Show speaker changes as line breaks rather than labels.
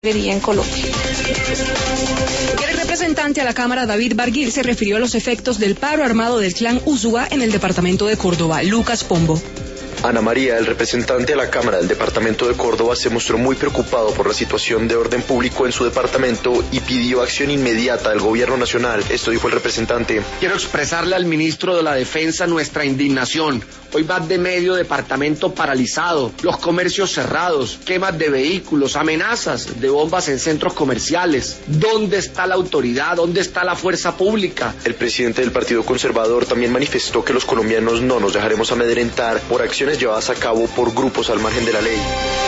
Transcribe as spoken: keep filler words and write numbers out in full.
en Colombia.
El representante a la Cámara, David Barguil, se refirió a los efectos del paro armado del clan Úsuga en el departamento de Córdoba. Lucas Pombo.
Ana María, el representante a la Cámara del departamento de Córdoba, se mostró muy preocupado por la situación de orden público en su departamento y pidió acción inmediata del gobierno nacional. Esto dijo el representante.
Quiero expresarle al ministro de la Defensa nuestra indignación. Hoy va de medio departamento paralizado, los comercios cerrados, quemas de vehículos, amenazas de bombas en centros comerciales. ¿Dónde está la autoridad? ¿Dónde está la fuerza pública?
El presidente del Partido Conservador también manifestó que los colombianos no nos dejaremos amedrentar por acciones llevadas a cabo por grupos al margen de la ley.